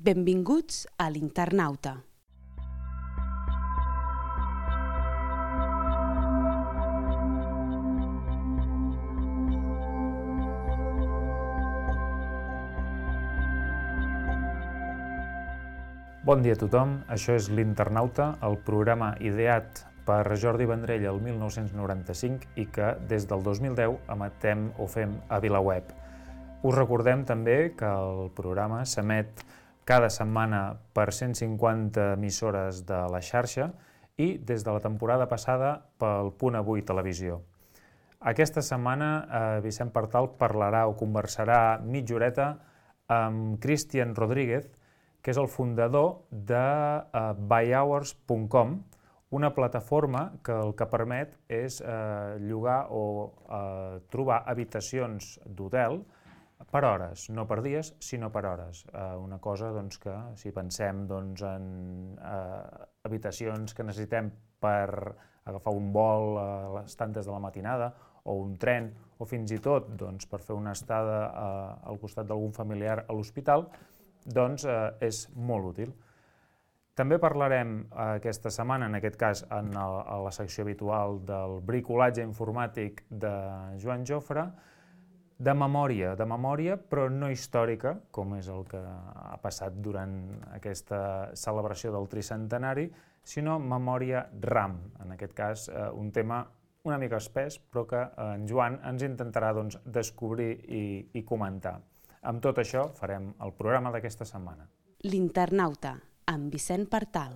Benvinguts a l'Internauta. Bon dia a tothom, això és l'Internauta, el programa ideat per Jordi Vendrell el 1995 i que des del 2010 emetem o fem a VilaWeb. Us recordem també que el programa s'emet cada setmana per 150 emissores de la xarxa i des de la temporada passada pel Punt Avui Televisió. Aquesta setmana Vicent Partal parlarà o conversarà mitja horeta amb Cristian Rodríguez, que és el fundador de buyhours.com, una plataforma que el que permet és llogar o trobar habitacions d'hotel per hores, no per dies, sinó per hores. Una cosa que, si pensem en habitacions que necessitem per agafar un vol a les tantes de la matinada, o un tren, o fins i tot per fer una estada al costat d'algun familiar a l'hospital, és molt útil. També parlarem aquesta setmana, en aquest cas a la secció habitual del bricolatge informàtic de Joan Jofre, de memòria, però no històrica, com és el que ha passat durant aquesta celebració del tricentenari, sinó memòria RAM, en aquest cas un tema una mica espès, però que en Joan ens intentarà descobrir i comentar. Amb tot això farem el programa d'aquesta setmana. L'Internauta, amb Vicent Partal.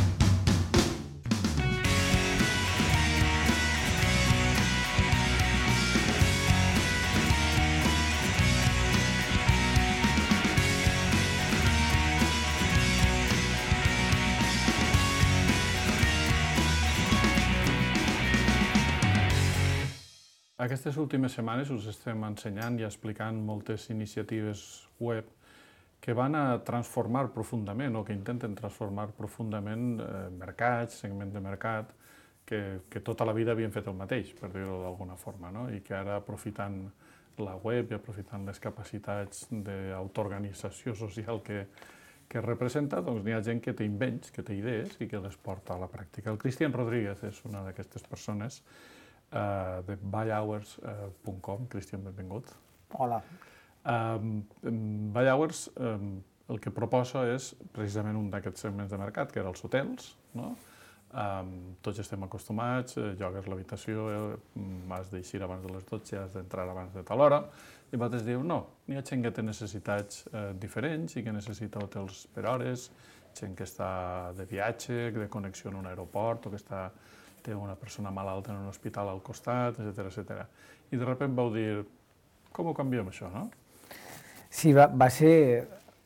Aquestes últimes setmanes us estem ensenyant i explicant moltes iniciatives web que van a transformar profundament o que intenten transformar profundament mercats, segments de mercat, que tota la vida havien fet el mateix, per dir-ho d'alguna forma, i que ara, aprofitant la web i aprofitant les capacitats d'autoorganització social que representa, n'hi ha gent que té invents, que té idees i que les porta a la pràctica. El Cristian Rodríguez és una d'aquestes persones de buyhours.com. Cristian, benvingut. Hola. Buyhours el que proposa és precisament un d'aquests segments de mercat, que era els hotels. Tots estem acostumats, llogues l'habitació, has d'eixir abans de les 12, has d'entrar abans de tal hora, i vosaltres diu, no, n'hi ha gent que té necessitats diferents i que necessita hotels per hores, gent que està de viatge, de connexió en un aeroport, o que té una persona malalta en un hospital al costat, etc. I de sobte vau dir, com ho canviem això, no? Sí, va ser,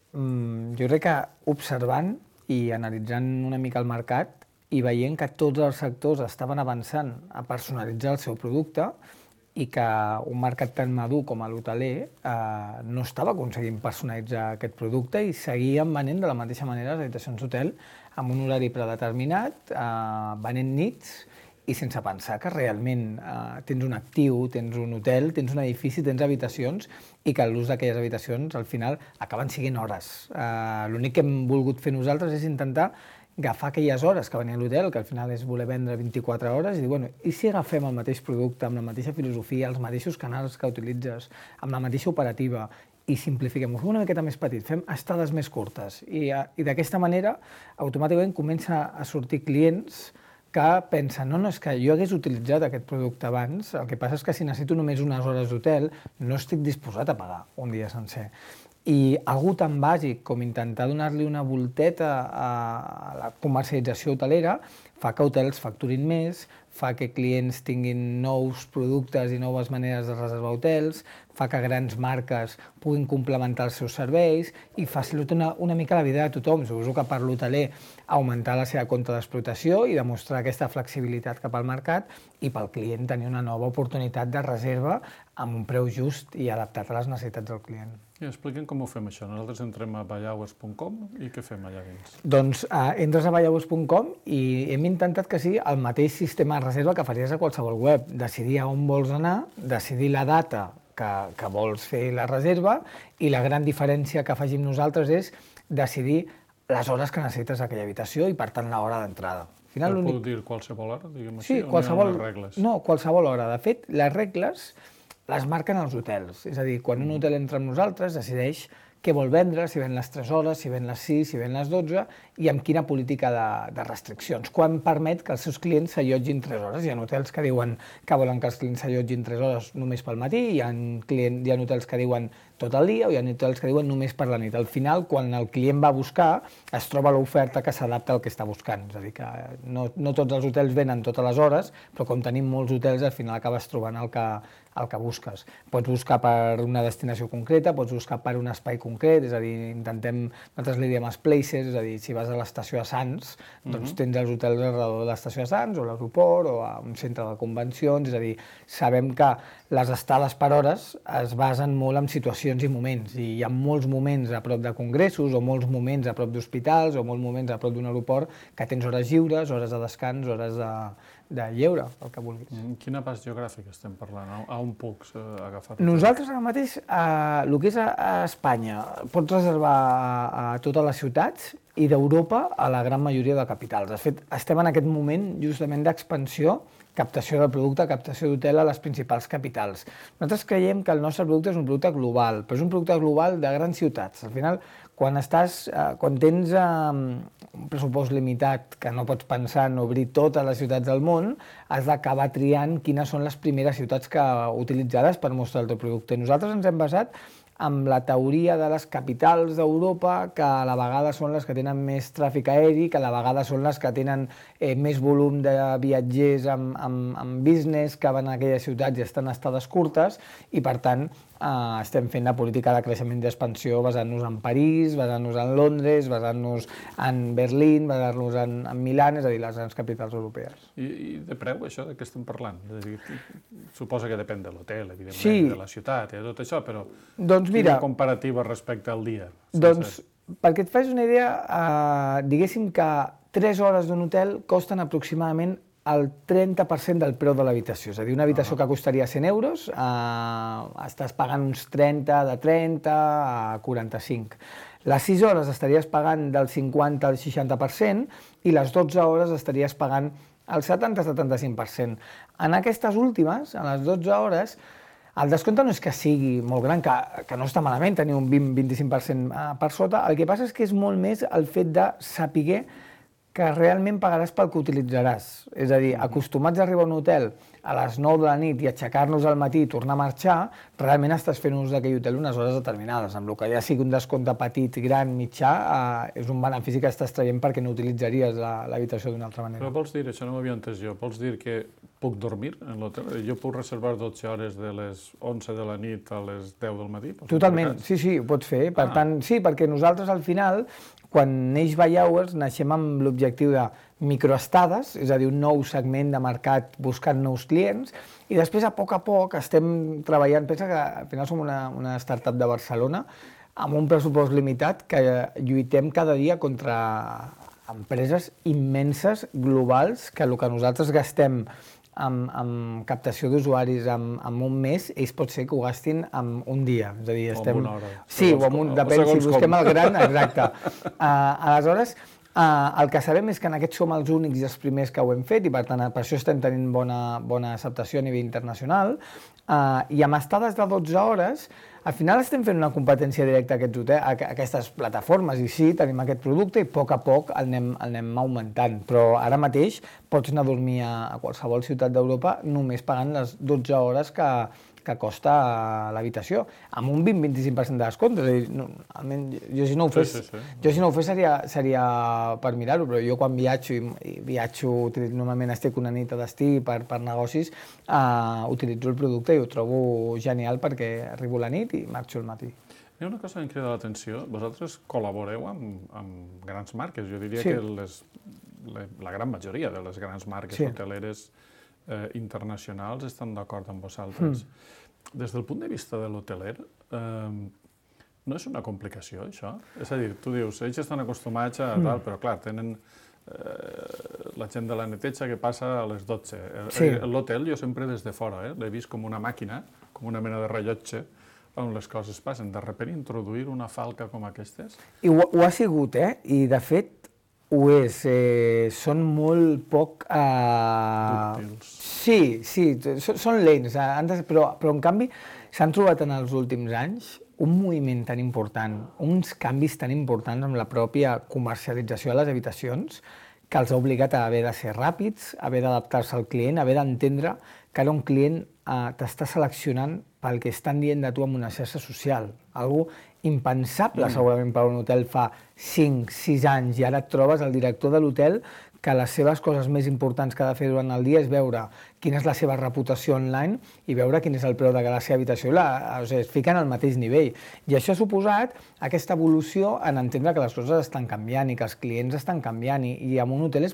jo crec que observant i analitzant una mica el mercat i veient que tots els sectors estaven avançant a personalitzar el seu producte i que un mercat tan madur com l'hoteler no estava aconseguint personalitzar aquest producte i seguien venent de la mateixa manera les habitacions d'hotel amb un horari predeterminat, venent nits i sense pensar que realment tens un actiu, tens un hotel, tens un edifici, tens habitacions i que l'ús d'aquelles habitacions al final acaben sent hores. L'únic que hem volgut fer nosaltres és intentar agafar aquelles hores que venia a l'hotel, que al final és voler vendre 24 hores, i dir, bueno, i si agafem el mateix producte, amb la mateixa filosofia, els mateixos canals que utilitzes, amb la mateixa operativa, i simplifiquem-ho, fem una miqueta més petit, fem estades més curtes, i d'aquesta manera automàticament comença a sortir clients que pensen, no, és que jo hagués utilitzat aquest producte abans, el que passa és que si necessito només unes hores d'hotel, no estic disposat a pagar un dia sencer. I algú tan bàsic com intentar donar-li una volteta a la comercialització hotelera fa que hotels facturin més, fa que clients tinguin nous productes i noves maneres de reservar hotels, fa que grans marques puguin complementar els seus serveis i facilita una mica la vida de tothom. Suposo que per l'hoteler augmentar la seva compta d'explotació i demostrar aquesta flexibilitat cap al mercat i pel client tenir una nova oportunitat de reserva amb un preu just i adaptat a les necessitats del client. I expliquem com ho fem això. Nosaltres entrem a buyhours.com i què fem allà dins? Doncs entres a buyhours.com i hem intentat que sigui el mateix sistema de reserva que faries a qualsevol web. Decidir a on vols anar, decidir la data que vols fer la reserva, i la gran diferència que afegim nosaltres és decidir les hores que necessites a aquella habitació i, per tant, l'hora d'entrada. Però puc dir qualsevol hora, diguem així, Sí, o n'hi ha unes regles? No, qualsevol hora. De fet, les regles les marquen els hotels. És a dir, quan un hotel entra amb nosaltres, decideix què vol vendre, si ven les 3 hores, si ven les 6, si ven les 12, i amb quina política de restriccions. Quan permet que els seus clients s'allotgin 3 hores. Hi ha hotels que diuen que volen que els clients s'allotgin 3 hores només pel matí, hi ha hotels que diuen tot el dia, o hi ha hotels que diuen només per la nit. Al final, quan el client va a buscar, es troba l'oferta que s'adapta al que està buscant. És a dir, que no tots els hotels venen totes les hores, però com tenim molts hotels, al final acabes trobant el que busques. Pots buscar per una destinació concreta, pots buscar per un espai concret, és a dir, nosaltres li diem els places, és a dir, si vas a l'estació de Sants, doncs tens els hotels al redor de l'estació de Sants, o l'aeroport, o a un centre de convencions, és a dir, sabem que les estades per hores es basen molt en situacions i moments, i hi ha molts moments a prop de congressos, o molts moments a prop d'hospitals, o molts moments a prop d'un aeroport, que tens hores lliures, hores de descans, hores de lleure, el que vulguis. Quin abast geogràfic estem parlant? A on puc agafar? Nosaltres ara mateix, el que és a Espanya, pots reservar a totes les ciutats, i d'Europa a la gran majoria de capitals. De fet, estem en aquest moment justament d'expansió, captació del producte, captació d'hotel a les principals capitals. Nosaltres creiem que el nostre producte és un producte global, però és un producte global de grans ciutats. Al final, quan tens un pressupost limitat, que no pots pensar en obrir totes les ciutats del món, has d'acabar triant quines són les primeres ciutats utilitzades per mostrar el teu producte. Nosaltres ens hem basat amb la teoria de les capitals d'Europa, que a la vegada són les que tenen més tràfic aeri, que a la vegada són les que tenen més volum de viatgers amb business que van a aquelles ciutats i estan a estades curtes, i per tant estem fent la política de creixement i d'expansió basant-nos en París, basant-nos en Londres, basant-nos en Berlín, basant-nos en Milà, és a dir, les grans capitals europees. I de preu, això de què estem parlant? Suposa que depèn de l'hotel, evidentment, sí, de la ciutat i tot això, però mira, quina comparativa respecte al dia? Doncs, perquè et facis una idea, diguéssim que 3 hores d'un hotel costen aproximadament el 30% del preu de l'habitació. És a dir, una habitació que costaria 100 euros, estàs pagant uns 30, de 30 a 45. Les 6 hores estaries pagant del 50 al 60% i les 12 hores estaries pagant el 70-75%. En aquestes últimes, a les 12 hores, el descompte no és que sigui molt gran, que no està malament tenir un 20-25% per sota, el que passa és que és molt més el fet de saber que realment pagaràs pel que utilitzaràs. És a dir, acostumats a arribar a un hotel a les 9 de la nit i aixecar-nos al matí i tornar a marxar, realment estàs fent ús d'aquell hotel unes hores determinades. Amb el que ja sigui un descompte petit, gran, mitjà, és un benefici que estàs traient perquè no utilitzaries l'habitació d'una altra manera. Però vols dir, això no m'havia entès jo, vols dir que puc dormir en l'hotel? Jo puc reservar 12 hores de les 11 de la nit a les 10 del matí? Totalment, sí, ho pots fer. Per tant, sí, perquè nosaltres al final, quan neix By Hours, naixem amb l'objectiu de microestades, és a dir, un nou segment de mercat buscant nous clients, i després a poc estem treballant, pensa que al final som una startup de Barcelona, amb un pressupost limitat que lluitem cada dia contra empreses immenses, globals, que el que nosaltres gastem amb captació d'usuaris en un mes, ells pot ser que ho gastin en un dia. És a dir, o en una hora. Sí, depèn, si busquem el gran, exacte. Aleshores, el que sabem és que en aquests som els únics i els primers que ho hem fet, i per tant per això estem tenint bona acceptació a nivell internacional, i amb estades de 12 hores, al final estem fent una competència directa a aquestes plataformes, i sí, tenim aquest producte i a poc el anem augmentant, però ara mateix pots anar a dormir a qualsevol ciutat d'Europa només pagant les 12 hores que costa l'habitació, amb un 20-25% de descompte. És a dir, jo si no ho fes seria per mirar-ho, però jo quan viatjo, normalment estic una nit a destí per negocis, utilitzo el producte i ho trobo genial perquè arribo a la nit i marxo al matí. Hi ha una cosa que em crida l'atenció. Vosaltres col·laboreu amb grans marques. Jo diria que la gran majoria de les grans marques hoteleres internacionals estan d'acord amb vosaltres. Des del punt de vista de l'hoteler, no és una complicació, això? És a dir, tu dius, ells estan acostumats a tal, però clar, tenen la gent de la neteja que passa a les 12. L'hotel jo sempre des de fora l'he vist com una màquina, com una mena de rellotge on les coses passen. De sobte, introduir una falca com aquestes... I ho ha sigut, i de fet ho és. Són molt poc... Dúctils. Sí, són lents, però en canvi s'han trobat en els últims anys un moviment tan important, uns canvis tan importants amb la pròpia comercialització de les habitacions, que els ha obligat a haver de ser ràpids, a haver d'adaptar-se al client, a haver d'entendre que ara un client t'està seleccionant pel que estan dient de tu en una xarxa social. Algo impensable segurament per a un hotel fa 5-6 anys, i ara et trobes el director de l'hotel que les seves coses més importants que ha de fer durant el dia és veure quina és la seva reputació online i veure quin és el preu de la seva habitació. O sigui, es fiquen al mateix nivell. I això ha suposat aquesta evolució en entendre que les coses estan canviant i que els clients estan canviant. I en un hotel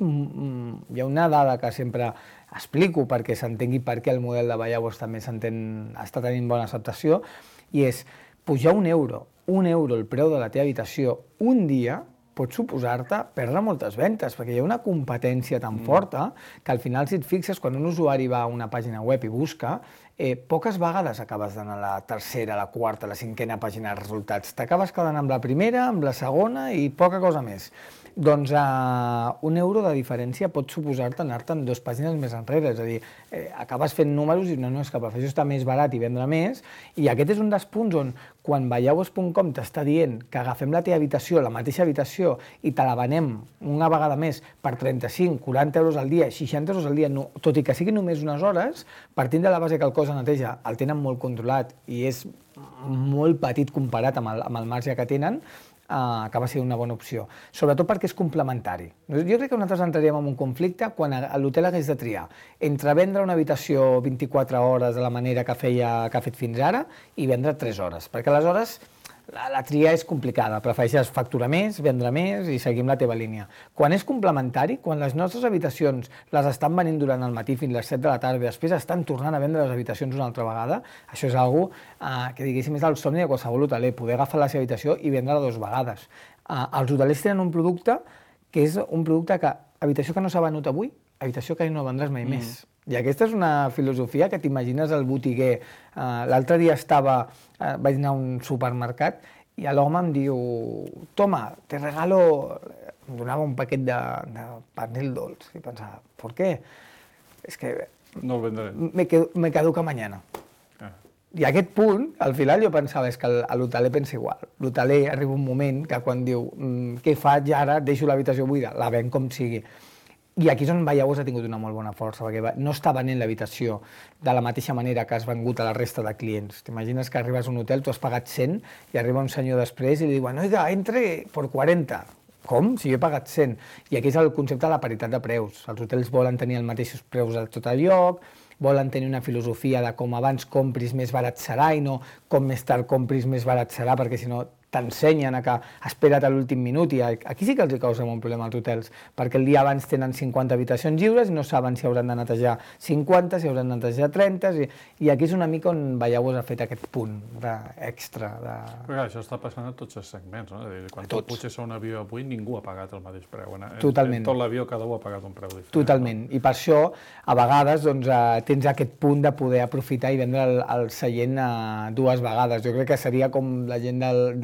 hi ha una dada que sempre explico perquè s'entengui per què el model de Vallaues també està tenint bona acceptació, i és pujar un euro el preu de la teva habitació un dia pot suposar-te perdre moltes ventes, perquè hi ha una competència tan forta que al final, si et fixes, quan un usuari va a una pàgina web i busca, poques vegades acabes d'anar a la tercera, a la quarta, a la cinquena pàgina de resultats. T'acabes quedant amb la primera, amb la segona i poca cosa més. Doncs un euro de diferència pot suposar-te anar-te'n 2 pàgines més enrere, és a dir, acabes fent números i no, és que prefereixo estar més barat i vendre més, i aquest és un dels punts on quan Vallaues.com t'està dient que agafem la teva habitació, la mateixa habitació, i te la venem una vegada més per 35, 40 euros al dia, 60 euros al dia, tot i que sigui només unes hores, partint de la base que el cost de neteja el tenen molt controlat i és molt petit comparat amb el marge que tenen, acaba sent una bona opció, sobretot perquè és complementari. Jo crec que nosaltres entraríem en un conflicte quan l'hotel hagués de triar entre vendre una habitació 24 hores de la manera que ha fet fins ara i vendre 3 hores, perquè aleshores la tria és complicada, prefereixes facturar més, vendre més i seguir amb la teva línia. Quan és complementari, quan les nostres habitacions les estan venint durant el matí fins a les 7 de la tarda i després estan tornant a vendre les habitacions una altra vegada, això és algo que diguéssim és el somni de qualsevol hoteler, poder agafar la seva habitació i vendre-la 2 vegades. Els hotelers tenen un producte que és un producte que, habitació que no s'ha venut avui, habitació que no vendràs mai més. I aquesta és una filosofia que t'imagines el botiguer. L'altre dia vaig anar a un supermercat i l'home em diu «Toma, te regalo...» Em donava un paquet de panel dolç. I pensava, ¿por qué? És que... No el vendré. Me caduca mañana. I a aquest punt, al final jo pensava, és que l'hoteler pensa igual. L'hoteler arriba un moment que quan diu «Què faig ara? Deixo l'habitació buida?» La ven com sigui. I aquí és on Vallaues ha tingut una molt bona força, perquè no està venent l'habitació de la mateixa manera que has vengut a la resta de clients. T'imagines que arribes a un hotel, tu has pagat 100 i arriba un senyor després i li diuen «Oiga, entre por 40». Com? Si jo he pagat 100. I aquí és el concepte de la paritat de preus. Els hotels volen tenir els mateixos preus a tot el lloc, volen tenir una filosofia de com abans compris més barat serà i no com més tard compris més barat serà, perquè si no t'ensenyen a que espera't a l'últim minut, i aquí sí que els causa un problema als hotels, perquè el dia abans tenen 50 habitacions lliures i no saben si hauran de netejar 50, si hauran de netejar 30, i aquí és una mica on Vallaues ha fet aquest punt extra. Perquè això està passant a tots els segments, no? Quan tu puges a un avió avui, ningú ha pagat el mateix preu. Totalment. En tot l'avió cada un ha pagat un preu diferent. Totalment, i per això a vegades tens aquest punt de poder aprofitar i vendre el seient 2 vegades. Jo crec que seria com la gent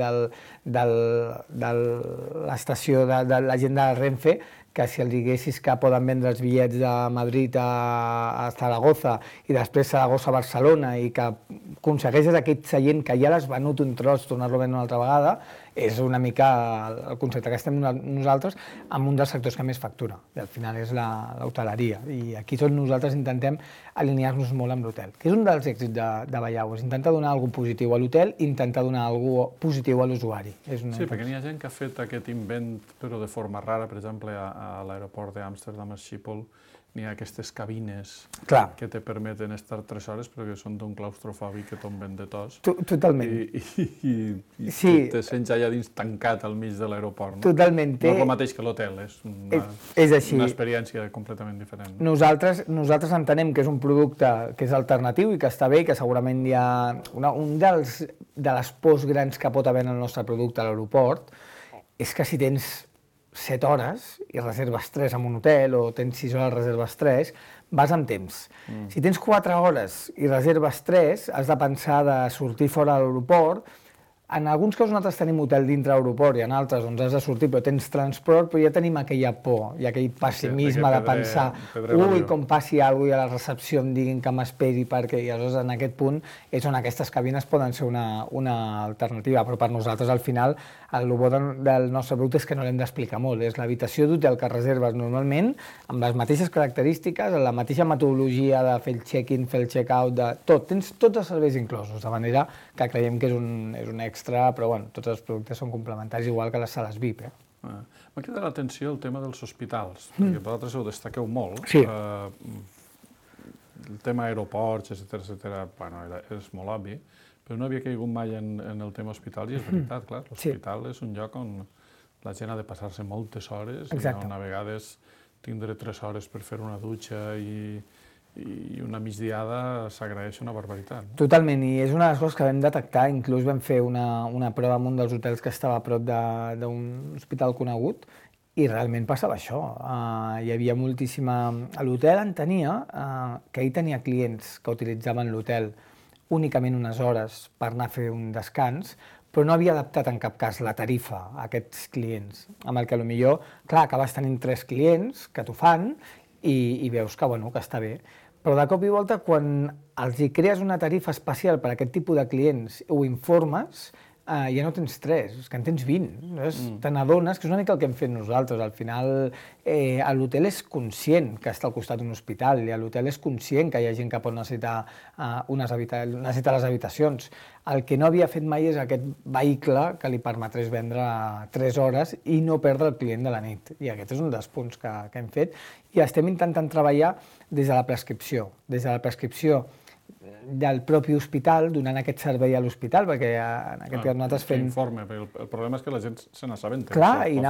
de l'estació de la gent de Renfe, que si els diguessis que poden vendre els bitllets de Madrid a Zaragoza i després Zaragoza a Barcelona i que aconsegueixes aquest seient que ja l'has venut un tros, tornar-lo a vendre una altra vegada, és una mica el concepte que estem nosaltres amb un dels sectors que més factura, i al final és l'hoteleria, i aquí tots nosaltres intentem alinear-nos molt amb l'hotel, que és un dels èxits de Vallaues, intentar donar alguna cosa positiu a l'hotel, intentar donar alguna cosa positiu a l'usuari. Sí, perquè n'hi ha gent que ha fet aquest invent, però de forma rara, per exemple, a l'aeroport d'Amsterdam, a Schiphol, n'hi ha aquestes cabines que te permeten estar 3 hores, però que són d'un claustrofòbic que tomben de tos. Totalment. I te sents allà dins tancat al mig de l'aeroport. Totalment. No és el mateix que l'hotel, és una experiència completament diferent. Nosaltres entenem que és un producte que és alternatiu i que està bé, i que segurament hi ha... Un de les pors grans que pot haver en el nostre producte a l'aeroport és que si tens 7 hores i reserves 3 en un hotel, o tens 6 hores, reserves 3, vas amb temps. Si tens 4 hores i reserves 3, has de pensar de sortir fora de l'aeroport. En alguns casos nosaltres tenim hotel dintre l'aeroport i en altres has de sortir però tens transport, però ja tenim aquella por i aquell pessimisme de pensar com passi alguna cosa i a la recepció em diguin que m'esperi perquè i aleshores en aquest punt és on aquestes cabines poden ser una alternativa, però per nosaltres al final el bo del nostre producte és que no l'hem d'explicar molt, és l'habitació d'hotel que reserves normalment amb les mateixes característiques, la mateixa metodologia de fer el check-in, fer el check-out, de tot, tens tots els serveis inclosos, de manera que creiem que és un extra, però bueno, tots els productes són complementaris, igual que les sales VIP. M'ha cridat l'atenció el tema dels hospitals, perquè vosaltres ho destaqueu molt. Sí. El tema aeroports, etcètera, bueno, és molt obvi, però no havia caigut mai en el tema hospital, i és veritat, clar, l'hospital és un lloc on la gent ha de passar-se moltes hores, i on a vegades tindre 3 hores per fer una dutxa i una migdiada s'agraeix una barbaritat. Totalment, i és una de les coses que vam detectar, inclús vam fer una prova en un dels hotels que estava a prop d'un hospital conegut, i realment passava això. Hi havia moltíssima... L'hotel entenia que ell tenia clients que utilitzaven l'hotel únicament unes hores per anar a fer un descans, però no havia adaptat en cap cas la tarifa a aquests clients, amb el que potser, clar, acabes tenint 3 clients que t'ho fan i veus que està bé. Però de cop i volta, quan els hi crees una tarifa especial per a aquest tipus de clients, ho informes, ja no tens 3, és que en tens 20. Te n'adones, que és una mica el que hem fet nosaltres. Al final, l'hotel és conscient que està al costat d'un hospital, i l'hotel és conscient que hi ha gent que pot necessitar les habitacions. El que no havia fet mai és aquest vehicle que li permetés vendre 3 hores i no perdre el client de la nit. I aquest és un dels punts que hem fet. I estem intentant treballar des de la prescripció. Des de la prescripció del propi hospital, donant aquest servei a l'hospital, perquè en aquest cas nosaltres fem... Informe, perquè el problema és que la gent se n'assabenta. Clar, i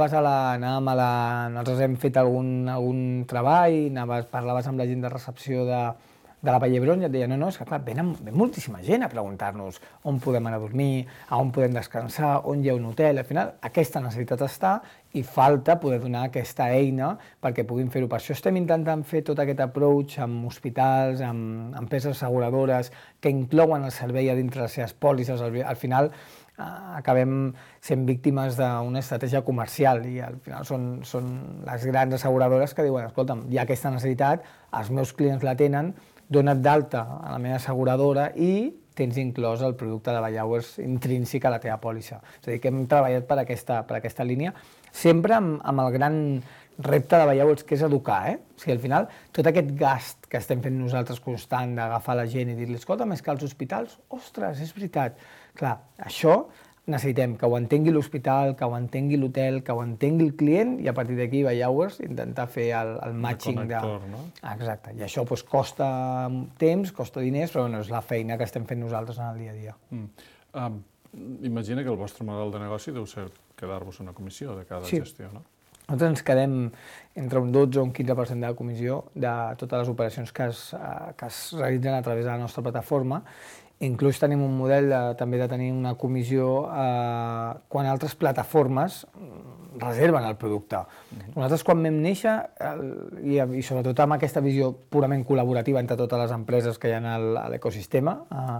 nosaltres hem fet algun treball, parlaves amb la gent de recepció de la Vall d'Hebron i et deia, no, és que clar, ven moltíssima gent a preguntar-nos on podem anar a dormir, on podem descansar, on hi ha un hotel. Al final, aquesta necessitat està i falta poder donar aquesta eina perquè puguin fer-ho. Per això estem intentant fer tot aquest approach amb hospitals, amb empreses asseguradores que inclouen el servei a dintre les seves pòlisses. Al final, acabem sent víctimes d'una estratègia comercial i al final són les grans asseguradores que diuen, escolta'm, hi ha aquesta necessitat, els meus clients la tenen, dona't d'alta a la meva asseguradora i tens inclòs el producte de Vallauers intrínsec a la teva pòlissa. És a dir, que hem treballat per aquesta línia, sempre amb el gran repte de Vallauers, que és educar. O sigui, al final, tot aquest gast que estem fent nosaltres constant d'agafar la gent i dir-li, escolta, més que als hospitals, ostres, és veritat. Clar, això necessitem que ho entengui l'hospital, que ho entengui l'hotel, que ho entengui el client, i a partir d'aquí Vallauers intentar fer el matching de... no? Exacte, i això costa temps, costa diners, però és la feina que estem fent nosaltres en el dia a dia. Imagina que el vostre model de negoci deu ser quedar-vos una comissió de cada gestió, no? Nosaltres ens quedem entre un 12 o un 15% de la comissió de totes les operacions que es realitzen a través de la nostra plataforma. Inclús tenim un model també de tenir una comissió quan altres plataformes reserven el producte. Nosaltres quan vam néixer, i sobretot amb aquesta visió purament col·laborativa entre totes les empreses que hi ha a l'ecosistema,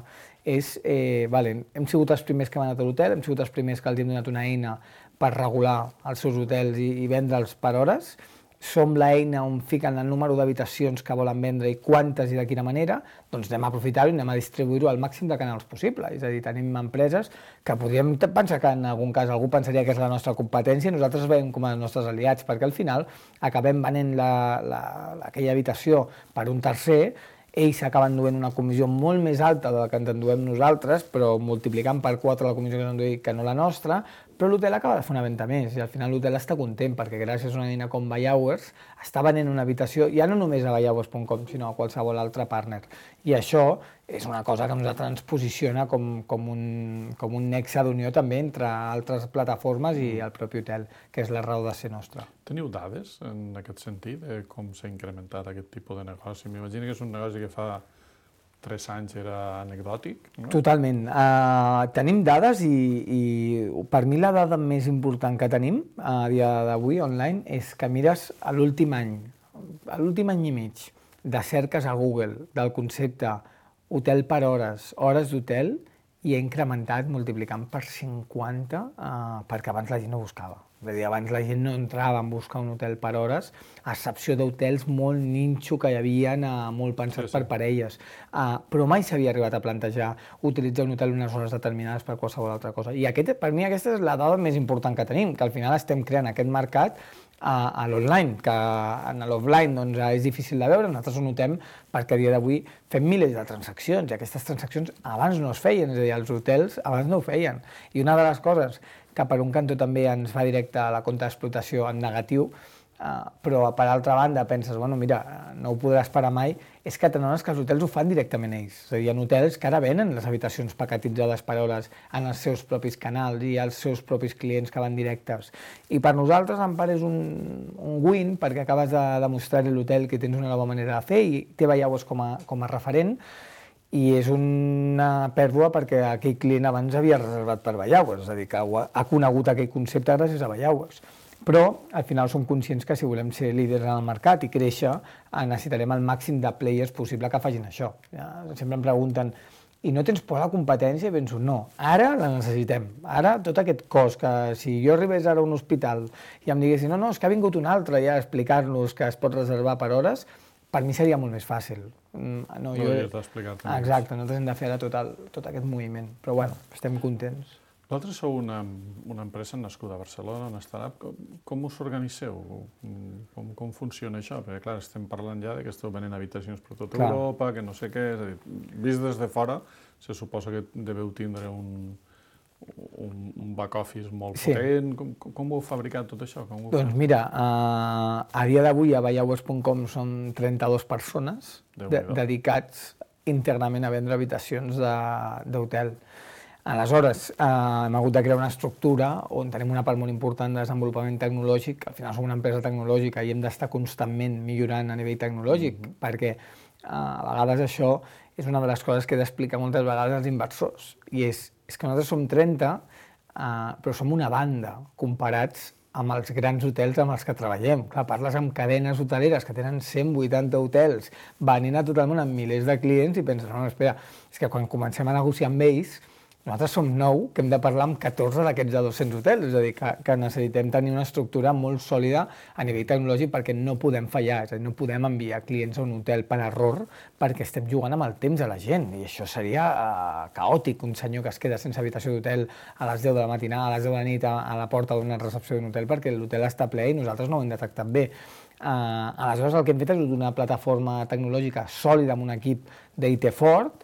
hem sigut els primers que hem anat a l'hotel, hem sigut els primers que els hem donat una eina per regular els seus hotels i vendre'ls per hores. Som l'eina on fiquen el número d'habitacions que volen vendre i quantes i de quina manera, doncs anem a aprofitar-ho i anem a distribuir-ho al màxim de canals possible. És a dir, tenim empreses que podríem pensar que en algun cas algú pensaria que és la nostra competència i nosaltres veiem com els nostres aliats, perquè al final acabem venent aquella habitació per un tercer, ells acaben duent una comissió molt més alta de la que ens enduem nosaltres, però multiplicant per 4 la comissió que ens enduem que no la nostra, però l'hotel acaba de fer una venda més i al final l'hotel està content perquè gràcies a una eina com Vallauers està venent una habitació ja no només a vallauers.com sinó a qualsevol altre partner. I això és una cosa que a nosaltres ens posiciona com un nexe d'unió també entre altres plataformes i el propi hotel, que és la raó de ser nostra. Teniu dades en aquest sentit de com s'ha incrementat aquest tipus de negoci? M'imagino que és un negoci que fa 3 anys era anecdòtic. No? Totalment. Tenim dades i per mi la dada més important que tenim a dia d'avui online és que mires a l'últim any i mig de cerques a Google del concepte hotel per hores d'hotel i he incrementat multiplicant per 50 perquè abans la gent no buscava. És a dir, abans la gent no entrava en buscar un hotel per hores, a excepció d'hotels molt ninxo que hi havia molt pensats per parelles. Però mai s'havia arribat a plantejar utilitzar un hotel unes hores determinades per qualsevol altra cosa. I per mi aquesta és la dada més important que tenim, que al final estem creant aquest mercat a l'online, que en l'offline doncs, és difícil de veure. Nosaltres ho notem perquè a dia d'avui fem milers de transaccions i aquestes transaccions abans no es feien, és a dir, els hotels abans no ho feien. I una de les coses que per un cantó també ens fa directe a la compta d'explotació en negatiu, però per altra banda penses, bueno, mira, no ho podrà esperar mai, és que t'adones que els hotels ho fan directament ells. És a dir, hi ha hotels que ara venen les habitacions paquetitzades per hores en els seus propis canals i els seus propis clients que van directes. I per nosaltres, en part, és un win, perquè acabes de demostrar a l'hotel que tens una nova manera de fer i té Vallaues com a referent, i és una pèrdua perquè aquell client abans havia reservat per Vallaues, és a dir, que ha conegut aquell concepte gràcies a Vallaues. Però al final som conscients que si volem ser líders en el mercat i créixer, necessitarem el màxim de players possible que facin això. Sempre em pregunten, i no tens por a la competència? I penso, no, ara la necessitem. Ara tot aquest cost, que si jo arribés ara a un hospital i em diguessin, no, és que ha vingut un altre ja a explicar-nos que es pot reservar per hores, per mi seria molt més fàcil. No hauries d'explicar també. Exacte, nosaltres hem de fer ara tot aquest moviment, però bueno, estem contents. Vosaltres sou una empresa nascuda a Barcelona, una startup. Com us organitzeu? Com funciona això? Perquè, clar, estem parlant ja que esteu venent habitacions per tota Europa, que no sé què. És a dir, vist des de fora, se suposa que deveu tindre un back-office molt potent. Com ho heu fabricat tot això? Doncs mira, a dia d'avui a vallaues.com som 32 persones dedicats íntegrament a vendre habitacions d'hotel. Aleshores, hem hagut de crear una estructura on tenim una part molt important de desenvolupament tecnològic. Al final som una empresa tecnològica i hem d'estar constantment millorant a nivell tecnològic, perquè a vegades això és una de les coses que he d'explicar moltes vegades als inversors. I és que nosaltres som 30, però som una banda comparats amb els grans hotels amb els que treballem. Clar, parles amb cadenes hoteleres que tenen 180 hotels venint a tot el món amb milers de clients i penses, no, espera, és que quan comencem a negociar amb ells, nosaltres som 9, que hem de parlar amb 14 d'aquests de 200 hotels, és a dir, que necessitem tenir una estructura molt sòlida a nivell tecnològic perquè no podem fallar, és a dir, no podem enviar clients a un hotel per error perquè estem jugant amb el temps de la gent i això seria caòtic, un senyor que es queda sense habitació d'hotel a les 10 de la matinada, a les 10 de la nit a la porta d'una recepció d'un hotel perquè l'hotel està ple i nosaltres no ho hem detectat bé. Aleshores el que hem fet és una plataforma tecnològica sòlida amb un equip d'IT fort,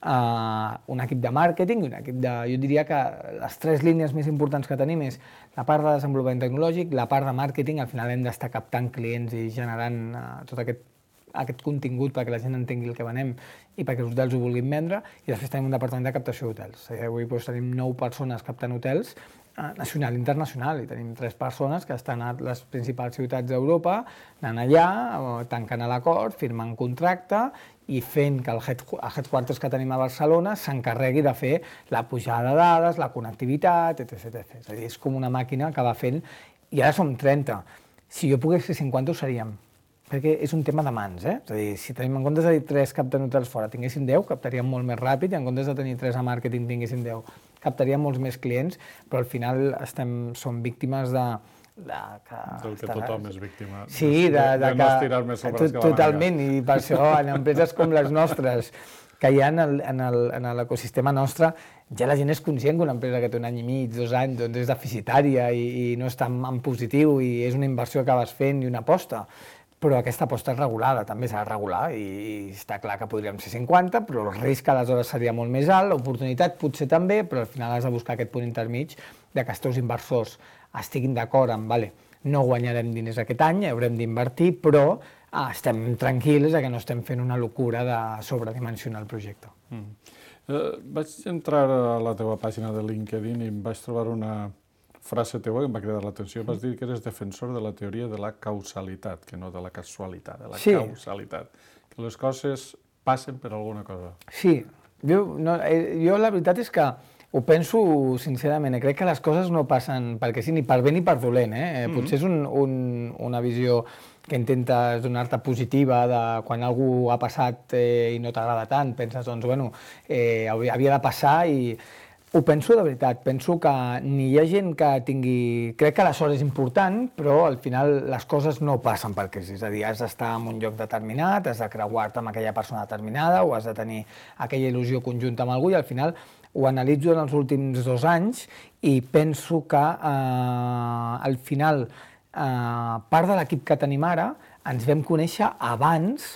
un equip de màrqueting i un equip de... Jo diria que les 3 línies més importants que tenim és la part de desenvolupament tecnològic, la part de màrqueting, al final hem d'estar captant clients i generant tot aquest contingut perquè la gent entengui el que venem i perquè els hotels ho vulguin vendre, i després tenim un departament de captació d'hotels. Avui tenim 9 persones captant hotels, nacional i internacional, i tenim 3 persones que estan a les principals ciutats d'Europa, anant allà, tancant l'acord, firmant contracte i fent que el headquarters que tenim a Barcelona s'encarregui de fer la pujada de dades, la connectivitat, etc. És a dir, és com una màquina que va fent, i ara som 30. Si jo pogués fer 50 ho seríem, perquè és un tema de mans, És a dir, si tenim en comptes de dir 3 captant hotels fora, tinguéssim 10, captaríem molt més ràpid, i en comptes de tenir 3 a màrqueting, tinguéssim 10, captaríem molts més clients, però al final som víctimes del que tothom és víctima, sí, de no estirar més el braç que la màniga. Totalment, i per això en empreses com les nostres, que hi ha en l'ecosistema nostre, ja la gent és conscient que una empresa que té 1 any i mig, 2 anys, doncs és deficitària i no està en positiu i és una inversió que acabes fent i una aposta. Però aquesta aposta és regulada, també s'ha de regular i està clar que podríem ser 50, però el risc aleshores seria molt més alt, l'oportunitat potser també, però al final has de buscar aquest punt intermig de que els teus inversors estiguin d'acord amb, no guanyarem diners aquest any, haurem d'invertir, però estem tranquils que no estem fent una locura de sobredimensionar el projecte. Vaig entrar a la teva pàgina de LinkedIn i em vaig trobar una frase teva que em va cridar l'atenció. Vas dir que eres defensor de la teoria de la causalitat, que no de la casualitat, de la causalitat. Que les coses passen per alguna cosa. Sí, jo la veritat és que ho penso sincerament, crec que les coses no passen perquè sí, ni per bé ni per dolent. Potser és una visió que intentes donar-te positiva de quan algú ha passat i no t'agrada tant, penses, doncs, bueno, havia de passar i ho penso de veritat, penso que ni hi ha gent que tingui... Crec que la sort és important, però al final les coses no passen perquè sí, és a dir, has d'estar en un lloc determinat, has de creuar-te amb aquella persona determinada o has de tenir aquella il·lusió conjunta amb algú i al final ho analitzo en els últims 2 anys i penso que al final part de l'equip que tenim ara ens vam conèixer abans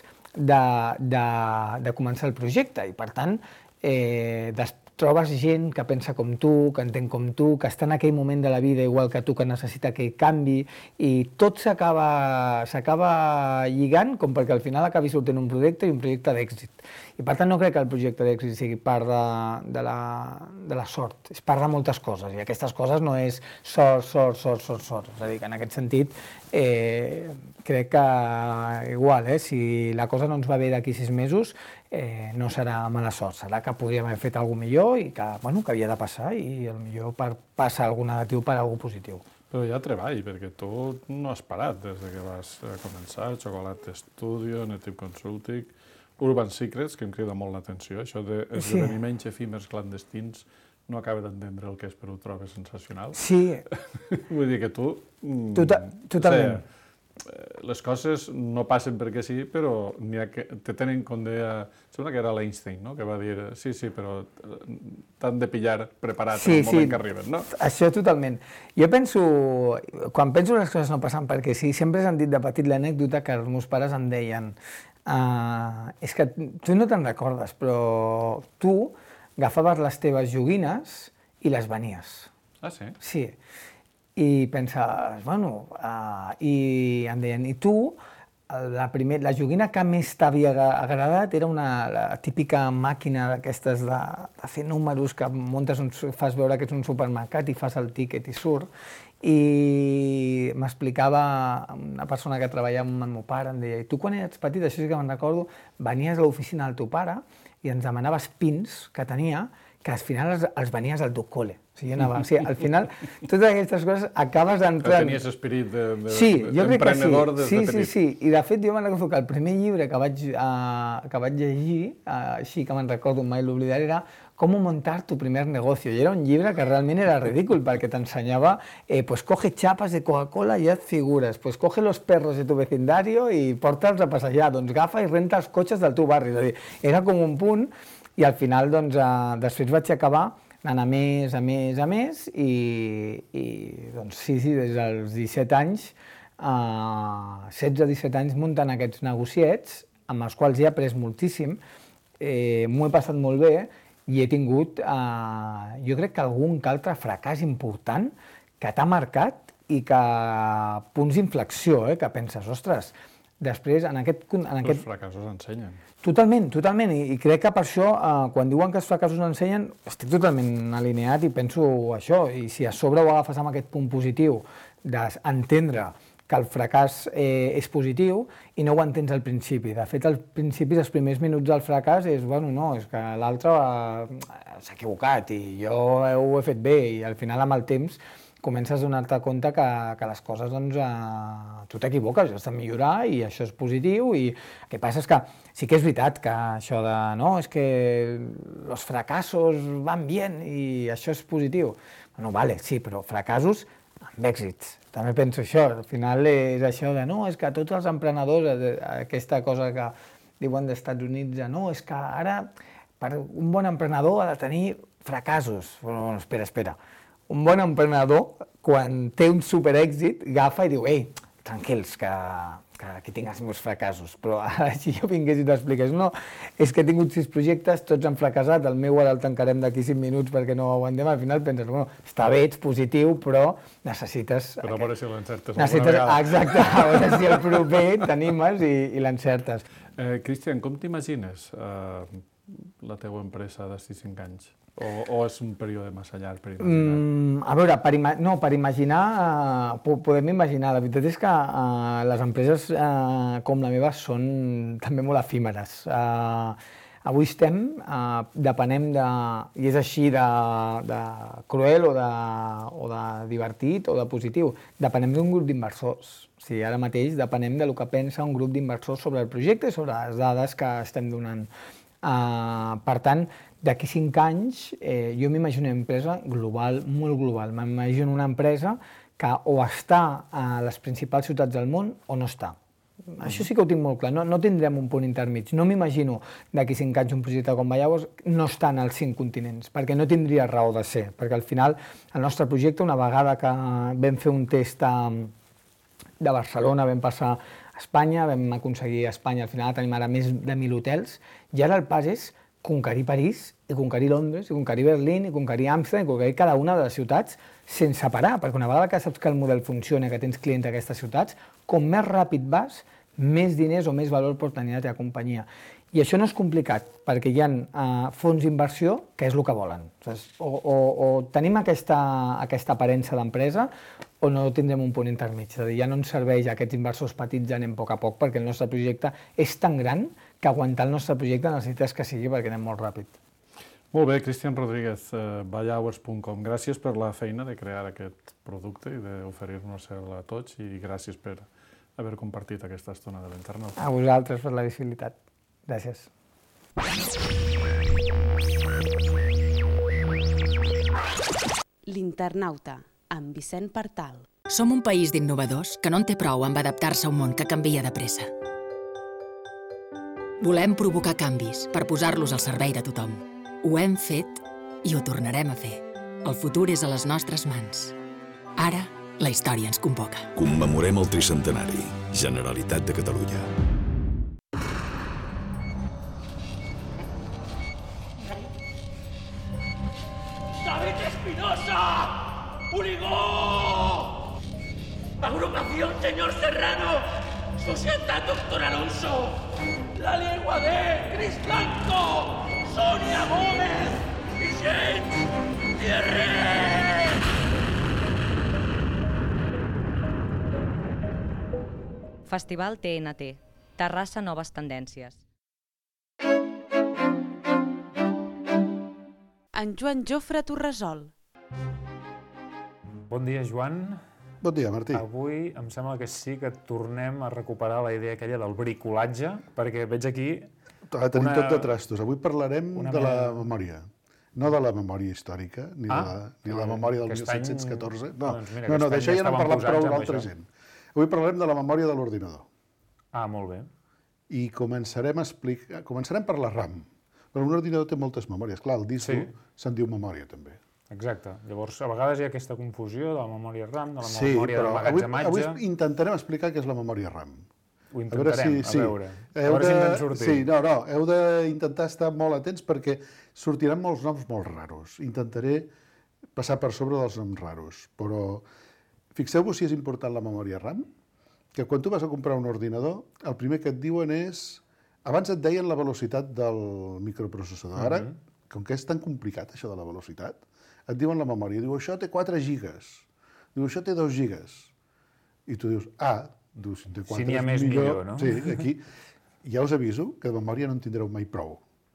de començar el projecte i per tant trobes gent que pensa com tu, que entén com tu, que està en aquell moment de la vida igual que tu, que necessita aquell canvi, i tot s'acaba lligant com perquè al final acabi sortint un projecte i un projecte d'èxit. I per tant no crec que el projecte d'èxit sigui part de la sort, és part de moltes coses, i aquestes coses no és sort. És a dir, que en aquest sentit crec que igual, si la cosa no ens va bé d'aquí 6 mesos, no serà mala sort, serà que podríem haver fet alguna cosa millor i que havia de passar i potser passa alguna negatiu per alguna cosa positiu. Però hi ha treball, perquè tu no has parat des que vas començar, Chocolate Studio, Native Consulting, Urban Secrets, que em crida molt l'atenció, això d'esdeveniments efímers clandestins, no acaba d'entendre el que és, però ho trobes sensacional. Sí. Vull dir que tu... Totalment. Les coses no passen perquè sí, però te tenen com deia... Sembla que era l'Einstein, no?, que va dir sí, però t'han de pillar preparat en el moment que arriben, no? Això totalment. Jo penso, quan penso que les coses no passen perquè sí, sempre he sentit de petit l'anècdota que els meus pares em deien és que tu no te'n recordes, però tu agafaves les teves joguines i les venies. Ah, sí? Sí. I penses, bueno, i em deien, i tu, la joguina que més t'havia agradat era la típica màquina d'aquestes de fer números que muntes, fas veure que ets un supermercat i fas el tíquet i surt. I m'explicava una persona que treballava amb el meu pare, em deia, i tu quan eres petit, això sí que me'n recordo, venies a l'oficina del teu pare i ens demanaves pins que tenia, que al final els venies al teu col·le. Al final, totes aquestes coses acabes entrant... Que tenies esperit d'emprenedor des de petit. Sí. I de fet jo me'n recordo que el primer llibre que vaig llegir, així que me'n recordo, mai l'oblidaré, era Com montar tu primer negocio. I era un llibre que realment era ridícul, perquè t'ensenyava, pues coge chapas de Coca-Cola y haz figuras, pues coge los perros de tu vecindario i porta'ls a passejar, doncs agafa i renta els cotxes del teu barri. És a dir, era com un punt, i al final, doncs, després vaig acabar anant a més, i doncs sí, des dels 17 anys, 16-17 anys muntant aquests negociets, amb els quals he après moltíssim, m'ho he passat molt bé, i he tingut, jo crec que algun que altre fracàs important que t'ha marcat i que punts d'inflexió, que penses, ostres, després en aquest... Els fracassos ensenyen. Totalment, i crec que per això, quan diuen que els fracassos ensenyen, estic totalment alineat i penso això, i si a sobre ho agafes amb aquest punt positiu d'entendre que el fracàs és positiu i no ho entens al principi. De fet, al principi, els primers minuts del fracàs és, bueno, no, és que l'altre s'ha equivocat i jo ho he fet bé, i al final, amb el temps, comences a donar-te compte que les coses, doncs, tu t'equivoques, has de millorar i això és positiu, i el que passa és que sí que és veritat que això de, no, és que els fracassos van bien i això és positiu. Bueno, vale, sí, però fracassos amb èxits. També penso això, al final és això de, no, és que tots els emprenedors, aquesta cosa que diuen dels Estats Units, no, és que ara un bon emprenedor ha de tenir fracassos. Bueno, espera. Un bon emprenedor, quan té un superèxit, agafa i diu, ei, tranquils, que aquí tinc els meus fracassos. Però ara, si jo vingués i t'expliqués, no, és que he tingut 6 projectes, tots han fracassat, el meu ara el tancarem d'aquí 5 minuts perquè no ho aguantem, al final penses, bueno, està bé, ets positiu, però necessites... Però a veure si l'encertes alguna vegada. Exacte, a veure si el proper t'animes i l'encertes. Cristian, com t'imagines la teua empresa d'aquí 5 anys? O és un període massa llarg per imaginar? A veure, per imaginar, podem imaginar. La veritat és que les empreses com la meva són també molt efímeres. Avui depenem de, i és així de cruel o de divertit o de positiu, depenem d'un grup d'inversors. O sigui, ara mateix depenem del que pensa un grup d'inversors sobre el projecte i sobre les dades que estem donant. Per tant, d'aquí 5 anys, jo m'imagino una empresa global, molt global. M'imagino una empresa que o està a les principals ciutats del món o no està. Això sí que ho tinc molt clar, no tindrem un punt intermig. No m'imagino d'aquí 5 anys un projecte com Vallaues no està en els 5 continents, perquè no tindria raó de ser, perquè al final el nostre projecte, una vegada que vam fer un test de Barcelona, vam passar a Espanya, vam aconseguir a Espanya, al final tenim ara més de 1.000 hotels, i ara el pas és conquerir París, i conquerir Londres, i conquerir Berlín, i conquerir Amsterdam, i conquerir cada una de les ciutats sense parar, perquè una vegada que saps que el model funciona, que tens clients a aquestes ciutats, com més ràpid vas, més diners o més valor pot tenir la teva companyia. I això no és complicat, perquè hi ha fons d'inversió que és el que volen. O tenim aquesta aparença d'empresa o no tindrem un punt intermig. És a dir, ja no ens serveix a aquests inversors petits, ja anem a poc, perquè el nostre projecte és tan gran que aguantar el nostre projecte necessites que sigui perquè anem molt ràpid. Molt bé, Cristian Rodríguez, Vallaues.com. Gràcies per la feina de crear aquest producte i d'oferir-nos-el a tots i gràcies per haver compartit aquesta estona de l'Internauta. A vosaltres per la visibilitat. Gràcies. L'Internauta, amb Vicent Partal. Som un país d'innovadors que no en té prou amb adaptar-se a un món que canvia de pressa. Volem provocar canvis per posar-los al servei de tothom. Ho hem fet i ho tornarem a fer. El futur és a les nostres mans. Ara, la història ens convoca. Commemorem el tricentenari. Generalitat de Catalunya. ¡David Espinosa! ¡Unigó! Agrupación Señor Serrano. Sociedad Doctor Alonso. La Lengua de Cris Blanco. Sonia Gómez. Vicente Thierry. Festival TNT. Terrassa Noves Tendències. En Joan Jofre Torresol. Bon dia, Joan. Bon dia, Martí. Avui em sembla que sí que tornem a recuperar la idea aquella del bricolatge, perquè veig aquí... Tenim tot de trastos. Avui parlarem de la memòria. No de la memòria històrica, ni la memòria del 1714. No, d'això ja n'hem parlat prou l'altra gent. Avui parlarem de la memòria de l'ordinador. Molt bé. I començarem per la RAM. Però un ordinador té moltes memòries. Clar, el disc se'n diu memòria, també. Exacte. Llavors, a vegades hi ha aquesta confusió de la memòria RAM, de la memòria d'emmagatzematge. Avui intentarem explicar què és la memòria RAM. Ho intentarem, a veure si ens en sortim. Sí, no, heu d'intentar estar molt atents perquè sortiran molts noms molt raros. Intentaré passar per sobre dels noms raros, però fixeu-vos si és important la memòria RAM, que quan tu vas a comprar un ordinador, el primer que et diuen és... Abans et deien la velocitat del microprocessador. Ara, com que és tan complicat això de la velocitat, et diuen la memòria. Diu, això té 4 gigas. Diu, això té 2 gigas. I tu dius, si n'hi ha més millor, no? Sí, aquí ja us aviso que de memòria no en tindreu mai prou.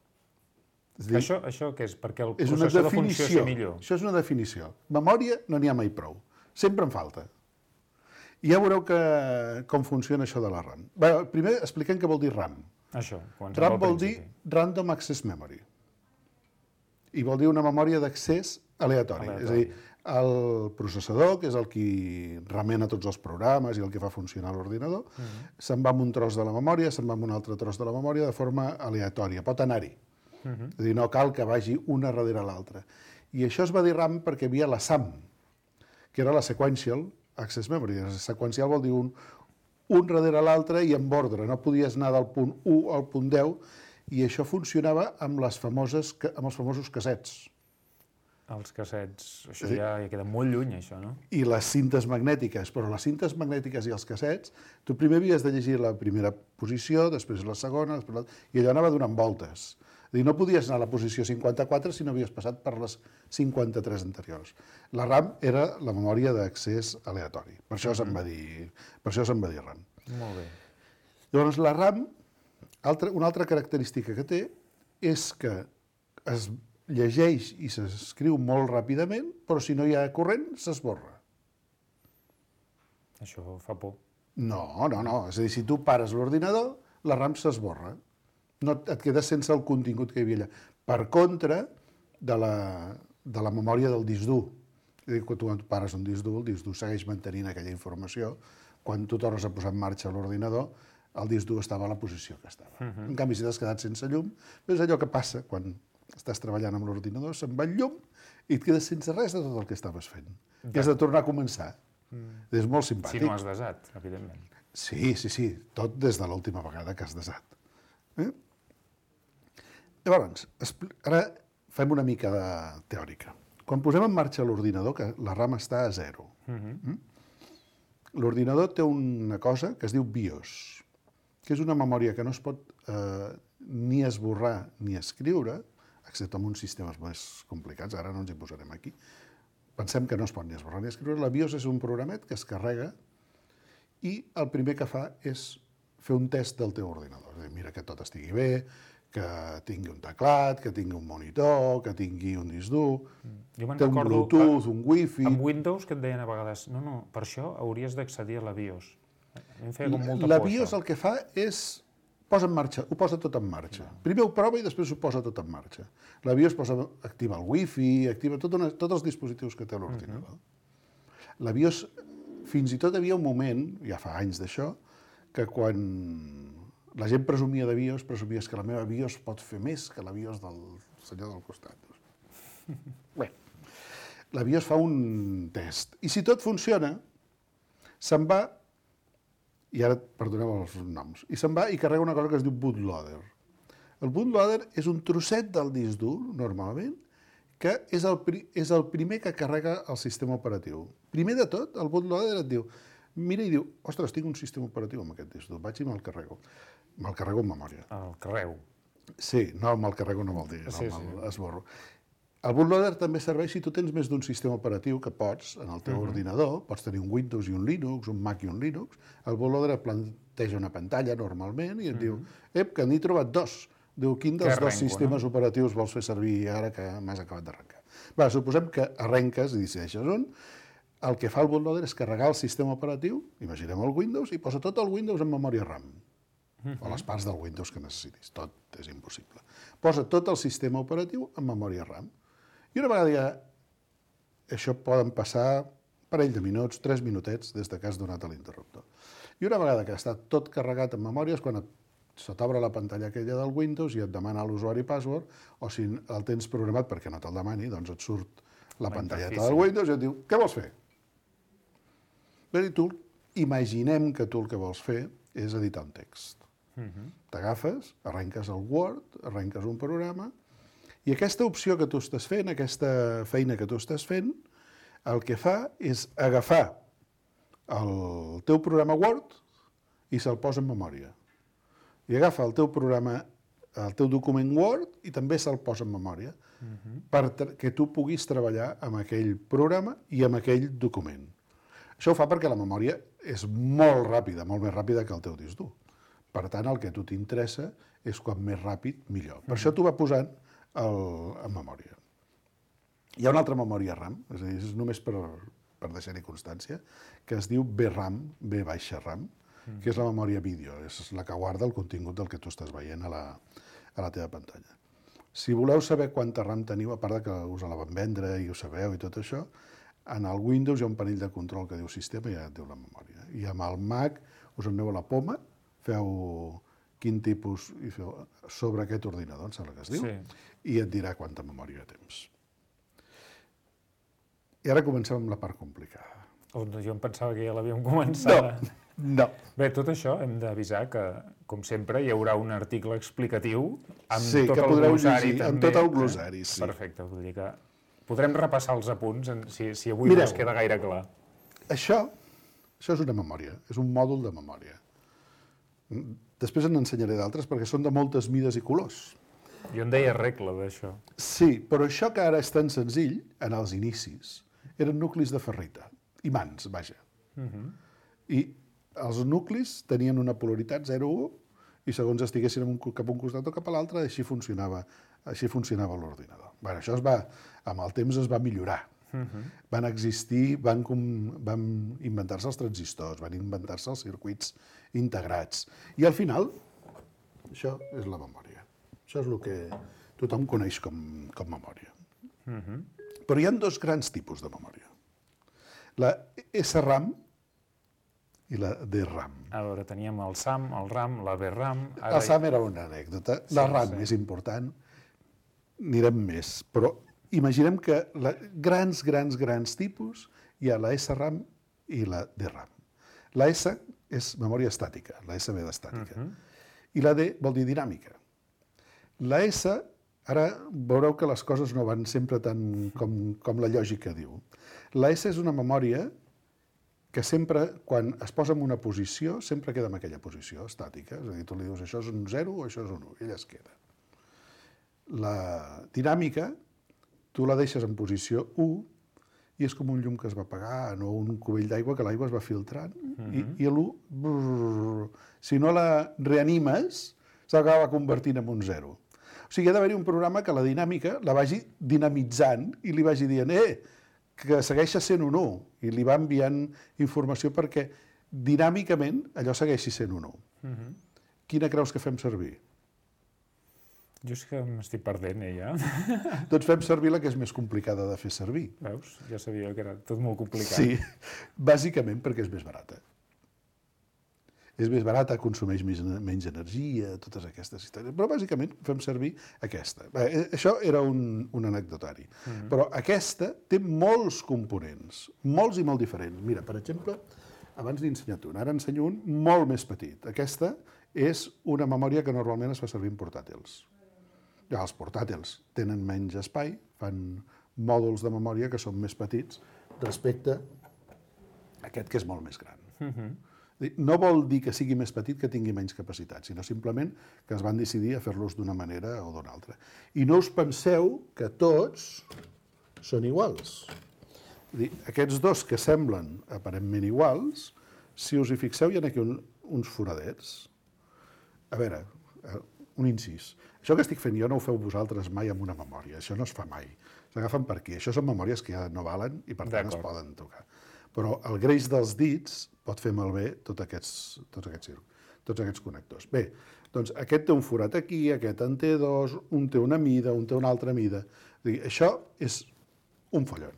Això què és? Perquè el processador funcioni millor. Això és una definició. Memòria no n'hi ha mai prou. Sempre en falta. I ja veureu com funciona això de la RAM. Primer expliquem què vol dir RAM. RAM vol dir Random Access Memory. I vol dir una memòria d'accés aleatori. És a dir, el processador, que és el qui remena tots els programes i el que fa funcionar l'ordinador, se'n va amb un tros de la memòria, se'n va amb un altre tros de la memòria de forma aleatòria. Pot anar-hi. És a dir, no cal que vagi una darrere l'altra. I això es va dir RAM perquè hi havia la SAM, que era la Sequential Access Memory. Seqüencial vol dir un darrere l'altre i en ordre. No podies anar del punt 1 al punt 10 i això funcionava amb els famosos cassets. Els cassets, això ja queda molt lluny, això, no? I les cintes magnètiques, però les cintes magnètiques i els cassets, tu primer havies de llegir la primera posició, després la segona, i allò anava donant voltes. És a dir, no podies anar a la posició 54 si no havies passat per les 53 anteriors. La RAM era la memòria d'accés aleatori. Per això se'n va dir RAM. Molt bé. Llavors, la RAM, una altra característica que té és que es llegeix i s'escriu molt ràpidament, però si no hi ha corrent, s'esborra. Això fa por. No. És a dir, si tu pares l'ordinador, la RAM s'esborra. No, et quedes sense el contingut que hi havia allà. Per contra de la memòria del disc dur. És a dir, quan tu pares un disc dur segueix mantenint aquella informació. Quan tu tornes a posar en marxa l'ordinador, el disc dur estava a la posició que estava. En canvi, si t'has quedat sense llum, és allò que passa quan estàs treballant amb l'ordinador, se'n va el llum i et quedes sense res de tot el que estaves fent. I has de tornar a començar. És molt simpàtic. Si no has desat, evidentment. Sí, tot des de l'última vegada que has desat. Llavors, ara fem una mica de teòrica. Quan posem en marxa l'ordinador, que la RAM està a 0, l'ordinador té una cosa que es diu BIOS, que és una memòria que no es pot ni esborrar ni escriure, excepte en uns sistemes més complicats, ara no ens hi posarem aquí. Pensem que no es pot ni esborrar ni escriure. La BIOS és un programet que es carrega i el primer que fa és fer un test del teu ordinador. És a dir, mira que tot estigui bé, que tingui un teclat, que tingui un monitor, que tingui un disc dur, té un Bluetooth, un Wi-Fi... Amb Windows que et deien a vegades, no, per això hauries d'accedir a la BIOS. A mi em feia com molta por, la BIOS el que fa és ho posa tot en marxa. Primer ho prova i després ho posa tot en marxa. La BIOS activa el Wi-Fi, activa tots els dispositius que té l'ordinador. La BIOS, fins i tot havia un moment, ja fa anys d'això, que quan la gent presumia de BIOS, presumies que la meva BIOS pot fer més que la BIOS del senyor del costat. Bé, la BIOS fa un test. I si tot funciona, se'n va, i ara perdoneu els noms, i se'n va i carrega una cosa que es diu bootloader. El bootloader és un trosset del disc dur, normalment, que és el primer que carrega el sistema operatiu. Primer de tot, el bootloader et diu, mira i diu, ostres, tinc un sistema operatiu amb aquest disc dur, vaig i me'l carrego. Me'l carrego en memòria. El carrego. Sí, no, me'l carrego no vol dir, esborro. El bootloader també serveix si tu tens més d'un sistema operatiu que pots, en el teu ordinador, pots tenir un Windows i un Linux, un Mac i un Linux, el bootloader et planteja una pantalla normalment i et diu, que n'he trobat dos. Diu, quin dels dos sistemes operatius vols fer servir ara que m'has acabat d'arrencar? Va, suposem que arrenques i decideixes un. El que fa el bootloader és carregar el sistema operatiu, imaginem el Windows, i posa tot el Windows en memòria RAM. O les parts del Windows que necessitis. Tot és impossible. Posa tot el sistema operatiu en memòria RAM. I una vegada ja, això poden passar un parell de minuts, 3 minutets, des que has donat a l'interruptor. I una vegada que està tot carregat en memòria és quan se t'obre la pantalla aquella del Windows i et demana l'usuari i password, o si el tens programat perquè no te'l demani, doncs et surt la pantalleta del Windows i et diu, què vols fer? Bé, i tu, imaginem que tu el que vols fer és editar un text. T'agafes, arrenques el Word, arrenques un programa, i aquesta opció que tu estàs fent, aquesta feina que tu estàs fent, el que fa és agafar el teu programa Word i se'l posa en memòria. I agafa el teu programa, el teu document Word i també se'l posa en memòria perquè tu puguis treballar amb aquell programa i amb aquell document. Això ho fa perquè la memòria és molt ràpida, molt més ràpida que el teu disc dur. Per tant, el que a tu t'interessa és quan més ràpid, millor. Per això t'ho va posant en memòria. Hi ha una altra memòria RAM, és a dir, és només per deixar-hi constància, que es diu VRAM, V-RAM, que és la memòria vídeo, és la que guarda el contingut del que tu estàs veient a la teva pantalla. Si voleu saber quanta RAM teniu, a part que us la van vendre i ho sabeu i tot això, en el Windows hi ha un panell de control que diu sistema i ja et diu la memòria. I amb el Mac us aneu a la poma, feu quin tipus, i feu sobre aquest ordinador, em sembla que es diu, i et dirà quanta memòria tens. I ara comencem amb la part complicada. Jo em pensava que ja l'havíem començat. No. Bé, tot això hem d'avisar que, com sempre, hi haurà un article explicatiu amb tot el glossari també. Amb tot el glossari, sí. Perfecte, vull dir que podrem repassar els apunts si avui no es queda gaire clar. Això és una memòria, és un mòdul de memòria. Després en ensenyaré d'altres perquè són de moltes mides i colors. Jo en deia regla, d'això. Sí, però això que ara és tan senzill, en els inicis, eren nuclis de ferrita, imants, vaja. I els nuclis tenien una polaritat 0,1 i segons estiguessin cap a un costat o cap a l'altre, així funcionava l'ordinador. Bé, això amb el temps es va millorar. Van existir, van inventar-se els transistors, van inventar-se els circuits integrats. I al final, això és la memòria. Això és el que tothom coneix com memòria. Però hi ha dos grans tipus de memòria. La SRAM i la DRAM. A veure, teníem el SAM, el RAM, la VRAM... El SAM era una anècdota. La RAM és important, anirem més, però imaginem que grans tipus hi ha la SRAM i la DRAM. La S és memòria estàtica, la S ve d'estàtica, i la D vol dir dinàmica. La S, ara veureu que les coses no van sempre tant com la lògica diu. La S és una memòria que sempre, quan es posa en una posició, sempre queda en aquella posició estàtica. És a dir, tu li dius això és un 0 o això és un 1, i ella es queda. La dinàmica, tu la deixes en posició 1 i és com un llum que es va apagar o un cubell d'aigua que l'aigua es va filtrant i l'1, si no la reanimes, s'acaba convertint en un 0. O sigui, ha d'haver-hi un programa que la dinàmica la vagi dinamitzant i li vagi dient que segueixi sent un 1 i li va enviant informació perquè dinàmicament allò segueixi sent un 1. Quina creus que fem servir? Jo és que m'estic perdent, ja. Doncs fem servir la que és més complicada de fer servir. Veus? Ja sabia que era tot molt complicat. Sí, bàsicament perquè és més barata. És més barata, consumeix menys energia, totes aquestes històries. Però bàsicament fem servir aquesta. Això era un anecdotari. Però aquesta té molts components, molts i molt diferents. Mira, per exemple, abans n'he ensenyat un, ara ensenyo un molt més petit. Aquesta és una memòria que normalment es fa servir en portàtils. Ja, els portàtils tenen menys espai, fan mòduls de memòria que són més petits respecte a aquest que és molt més gran. No vol dir que sigui més petit que tingui menys capacitat, sinó simplement que es van decidir a fer-los d'una manera o d'una altra. I no us penseu que tots són iguals. Aquests dos que semblen aparentment iguals, si us hi fixeu, hi ha aquí uns foradets. A veure, un incís. Això que estic fent jo no ho feu vosaltres mai amb una memòria, això no es fa mai. S'agafen per aquí. Això són memòries que ja no valen i per tant es poden tocar. Però el greix dels dits pot fer malbé tots aquests connectors. Bé, doncs aquest té un forat aquí, aquest en té dos, un té una mida, un té una altra mida. Això és un follon.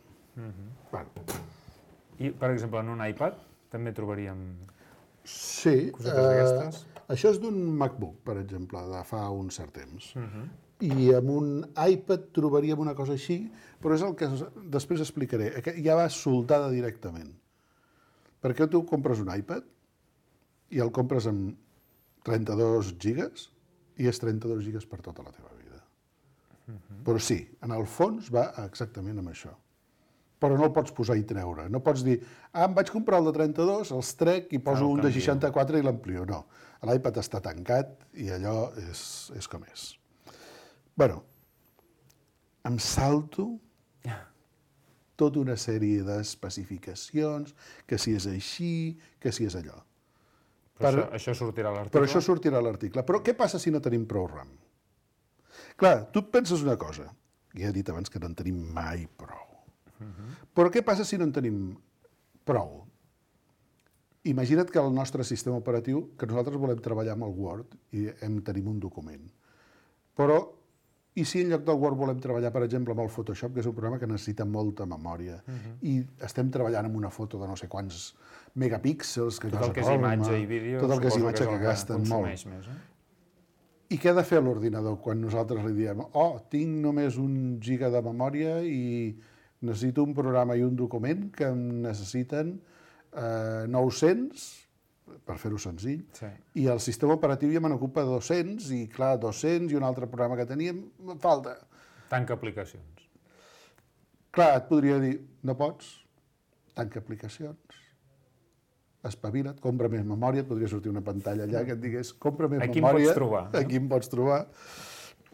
I, per exemple, en un iPad també trobaríem cosetes d'aquestes? Això és d'un MacBook, per exemple, de fa un cert temps. I amb un iPad trobaríem una cosa així, però és el que després explicaré. Ja va soldada directament. Perquè tu compres un iPad i el compres amb 32 gigas i és 32 gigas per tota la teva vida. Però sí, en el fons va exactament amb això. Però no el pots posar i treure. No pots dir, em vaig comprar el de 32, els trec i poso un de 64 i l'amplio. No, l'iPad està tancat i allò és com és. Bé, em salto tota una sèrie d'especificacions, que si és així, que si és allò. Però això sortirà a l'article? Però això sortirà a l'article. Però què passa si no tenim prou RAM? Clar, tu et penses una cosa, ja he dit abans que no en tenim mai prou. Però què passa si no en tenim prou? Imagina't que el nostre sistema operatiu, que nosaltres volem treballar amb el Word i tenim un document. Però, i si en lloc del Word volem treballar, per exemple, amb el Photoshop, que és un programa que necessita molta memòria, i estem treballant amb una foto de no sé quants megapíxels, tot el que és imatge i vídeo, tot el que és imatge que gasten molt. I què ha de fer l'ordinador quan nosaltres li diem tinc només 1 giga de memòria i necessito un programa i un document que em necessiten 900, per fer-ho senzill, i el sistema operatiu ja me n'ocupa 200, i clar, 200 i un altre programa que teníem, em falta. Tanca aplicacions. Clar, et podria dir, no pots, tanca aplicacions, espavila't, compra més memòria, et podria sortir una pantalla allà que et digués, compra més memòria. Aquí em pots trobar. Aquí em pots trobar.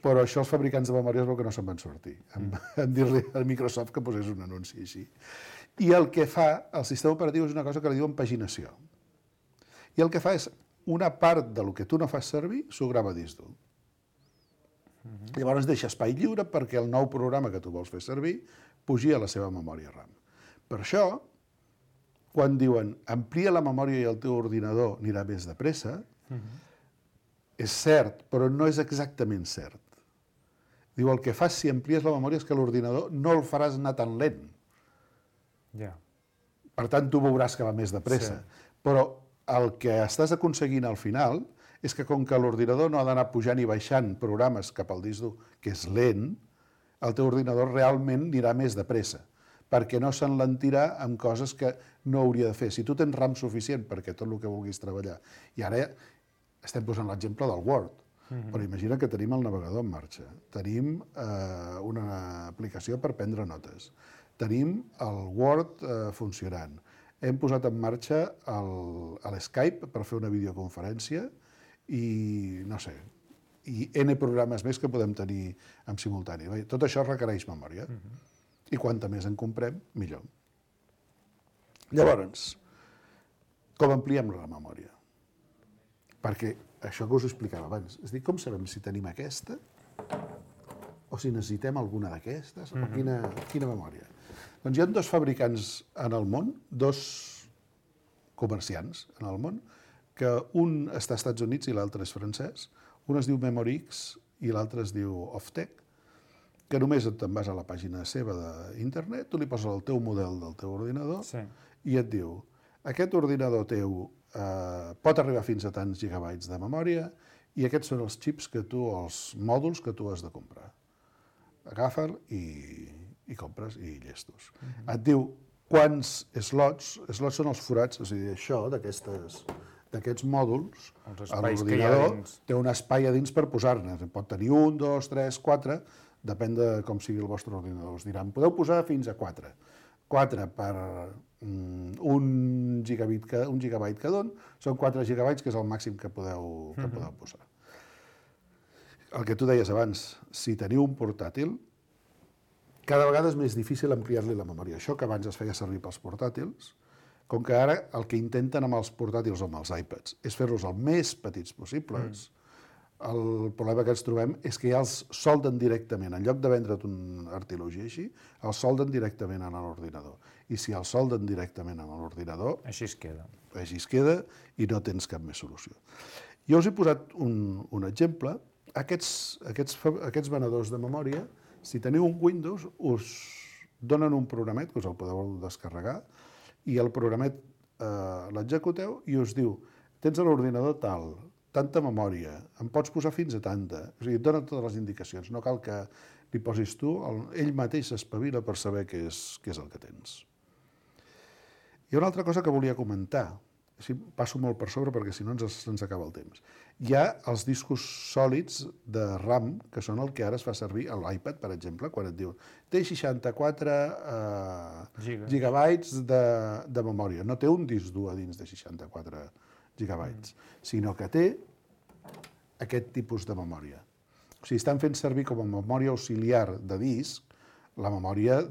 però això els fabricants de memòria es veu que no se'n van sortir, en dir-li a Microsoft que posés un anunci així. I el que fa, el sistema operatiu és una cosa que li diuen paginació. I el que fa és, una part del que tu no fas servir s'ho grava a disc dur. Llavors deixa espai lliure perquè el nou programa que tu vols fer servir pugi a la seva memòria RAM. Per això, quan diuen amplia la memòria i el teu ordinador anirà més de pressa, és cert, però no és exactament cert. Diu, el que fas si amplies la memòria és que l'ordinador no el faràs anar tan lent. Per tant, tu veuràs que va més de pressa. Però el que estàs aconseguint al final és que com que l'ordinador no ha d'anar pujant i baixant programes cap al disc dur, que és lent, el teu ordinador realment anirà més de pressa, perquè no s'enlentirà amb coses que no hauria de fer. Si tu tens RAM suficient perquè tot el que vulguis treballar, i ara estem posant l'exemple del Word, però imagina que tenim el navegador en marxa, tenim una aplicació per prendre notes, tenim el Word funcionant, hem posat en marxa l'Skype per fer una videoconferència i, no sé, i N programes més que podem tenir en simultani. Tot això requereix memòria. I quanta més en comprem, millor. Llavors, com ampliem la memòria? Perquè això que us explicava abans, és a dir, com sabem si tenim aquesta o si necessitem alguna d'aquestes o quina memòria? Doncs hi ha dos fabricants en el món, dos comerciants en el món, que un està als Estats Units i l'altre és francès. Un es diu MemoryX i l'altre es diu Oftec, que només te'n vas a la pàgina seva d'internet, tu li poses el teu model del teu ordinador i et diu, aquest ordinador teu pot arribar fins a tants gigabytes de memòria i aquests són els xips que tu, els mòduls que tu has de comprar. Agafa'l i compres i llestos. Et diu quants slots són els forats, és a dir, això d'aquests mòduls, l'ordinador té un espai a dins per posar-ne. Pot tenir 1, 2, 3, 4, depèn de com sigui el vostre ordinador. Us diran, podeu posar fins a 4. 4 per un gigabyte que don, són 4 gigabytes, que és el màxim que podeu posar. El que tu deies abans, si teniu un portàtil, cada vegada és més difícil ampliar-li la memòria. Això que abans es feia servir pels portàtils, com que ara el que intenten amb els portàtils o amb els iPads és fer-los el més petits possibles, el problema que ens trobem és que ja els solden directament, en lloc de vendre't un artilugi així, els solden directament en l'ordinador. I si els solden directament en l'ordinador... Així es queda. Així es queda i no tens cap més solució. Jo us he posat un exemple. Aquests venedors de memòria, si teniu un Windows, us donen un programet, que us el podeu descarregar, i el programet l'executeu i us diu, tens a l'ordinador tal, tanta memòria, em pots posar fins a tanta. O sigui, et dona totes les indicacions, no cal que li posis tu, ell mateix s'espavila per saber què és el que tens. Hi ha una altra cosa que volia comentar, passo molt per sobre perquè si no ens acaba el temps. Hi ha els discos sòlids de RAM, que són el que ara es fa servir a l'iPad, per exemple, quan et diu té 64 gigabytes de memòria. No té un disc dur a dins de 64 gigabytes, sinó que té aquest tipus de memòria. O sigui, estan fent servir com a memòria auxiliar de disc la memòria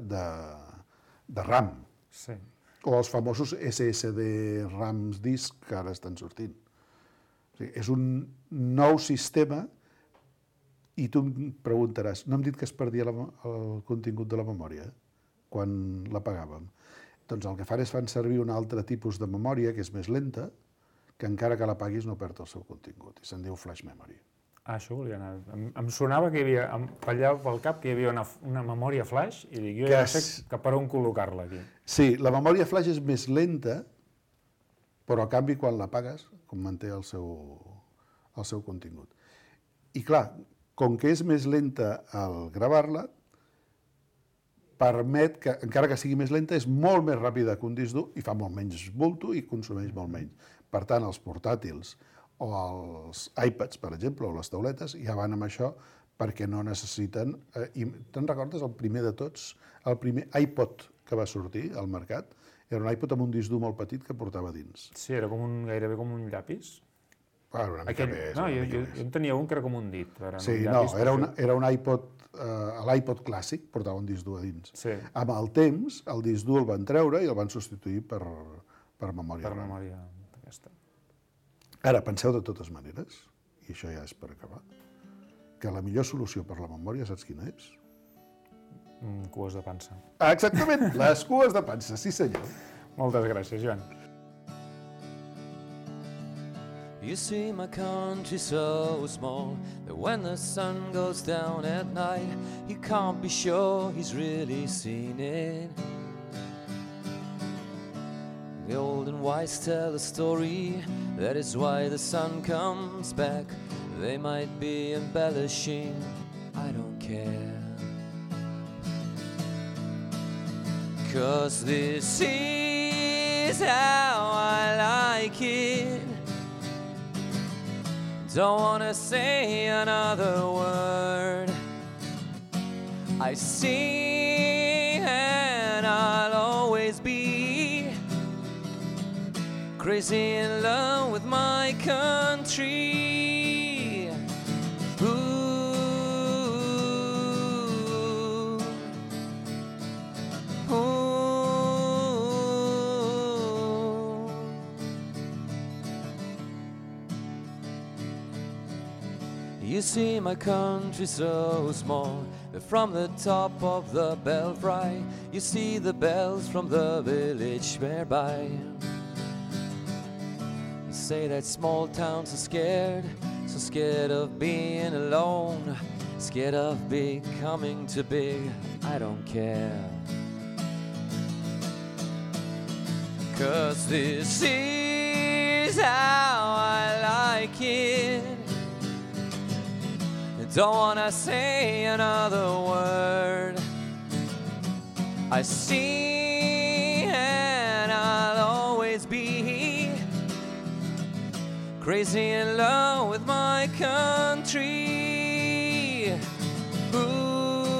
de RAM. Sí. O els famosos SSD RAMs disc que ara estan sortint. O sigui, és un nou sistema i tu em preguntaràs, no hem dit que es perdia el contingut de la memòria quan l'apagàvem? Doncs el que fan és fan servir un altre tipus de memòria que és més lenta, que encara que l'apaguis no perd el seu contingut, i se'n diu flash memory. Això volia anar. Em sonava que hi havia, em pallava pel cap que hi havia una memòria flash i dic, jo ja no sé per on col·locar-la aquí. Sí, la memòria flash és més lenta, però a canvi quan l'apagues manté el seu contingut. I clar, com que és més lenta al gravar-la, permet que, encara que sigui més lenta, és molt més ràpida que un disc dur i fa molt menys bulto i consumeix molt menys. Per tant, els portàtils o els iPads, per exemple, o les tauletes, ja van amb això perquè no necessiten... I te'n recordes el primer de tots? El primer iPod que va sortir al mercat era un iPod amb un disc dur molt petit que portava dins. Sí, era gairebé com un llapis. Una mica més. No, jo en tenia un que era com un dit. Sí, no, era un iPod, l'iPod clàssic, portava un disc dur a dins. Sí. Amb el temps, el disc dur el van treure i el van substituir per memòria RAM. Per memòria aquesta. Ara, penseu de totes maneres, i això ja és per acabar, que la millor solució per la memòria, saps quina és? Cues de pansa. Exactament, les cues de pansa, sí senyor. Moltes gràcies, Joan. You see, my country's so small that when the sun goes down at night, you can't be sure he's really seen it. The old and wise tell a story, that is why the sun comes back. They might be embellishing, I don't care. 'Cause this is how I like it. Don't wanna say another word. I see and I'll always be crazy in love with my country. Ooh. Ooh. You see, my country's so small that from the top of the belfry you see the bells from the village nearby. You say that small towns are scared, so scared of being alone, scared of becoming too big. I don't care. 'Cause this is how I like it. Don't wanna say another word. I see and I'll always be crazy in love with my country. Ooh.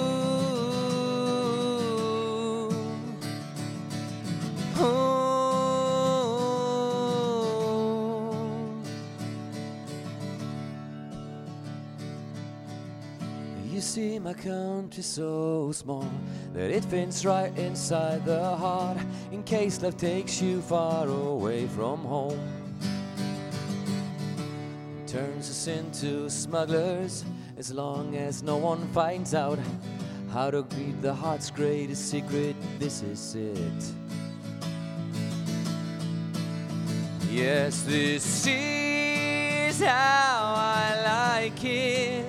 Ooh. You see, my country's so small that it fits right inside the heart, in case love takes you far away from home. Turns us into smugglers as long as no one finds out how to greet the heart's greatest secret. This is it. Yes, this is how I like it.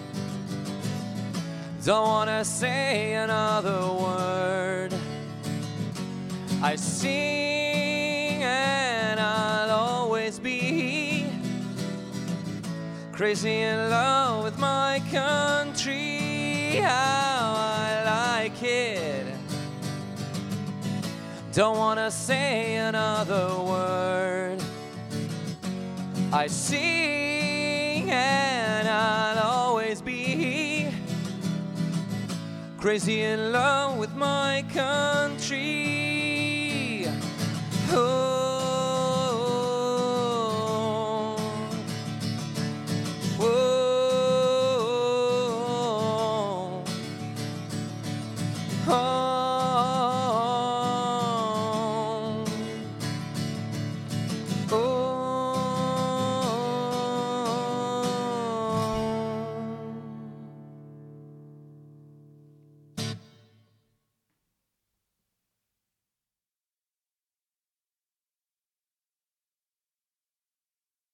Don't wanna say another word. I sing and I'll always be crazy in love with my country. How I like it. Don't wanna say another word. I sing and I'll always be crazy in love with my country.